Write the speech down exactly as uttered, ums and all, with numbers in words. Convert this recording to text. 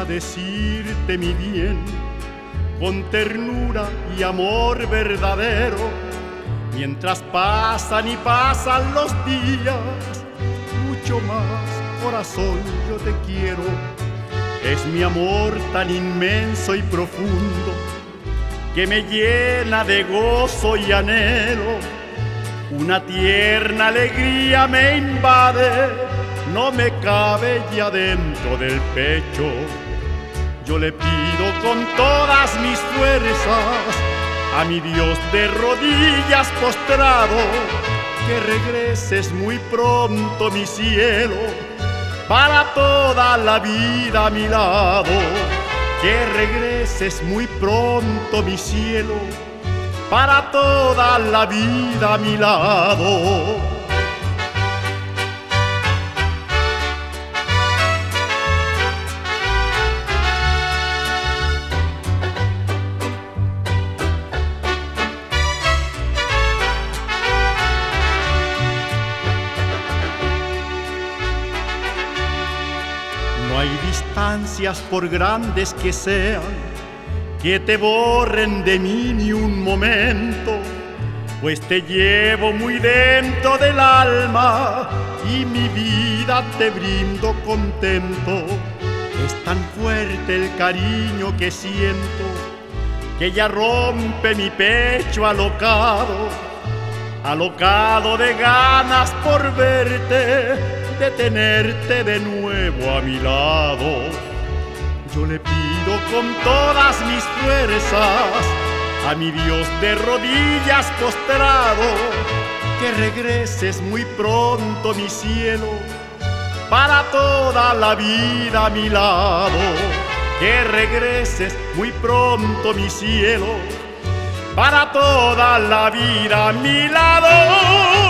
decirte mi bien, con ternura y amor verdadero, mientras pasan y pasan los días, mucho más, corazón, yo te quiero. Es mi amor tan inmenso y profundo que me llena de gozo y anhelo. Una tierna alegría me invade, no me cabe ya dentro del pecho. Yo le pido con todas mis fuerzas a mi Dios de rodillas postrado que regreses muy pronto, mi cielo, para toda la vida a mi lado. Que regreses muy pronto, mi cielo, para toda la vida a mi lado. No hay distancias, por grandes que sean, que te borren de mí ni un momento, pues te llevo muy dentro del alma y mi vida te brindo contento. Es tan fuerte el cariño que siento que ya rompe mi pecho alocado, alocado de ganas por verte, de tenerte de nuevo a mi lado. Yo le pido con todas mis fuerzas a mi Dios de rodillas postrado que regreses muy pronto, mi cielo, para toda la vida a mi lado. Que regreses muy pronto, mi cielo, para toda la vida a mi lado.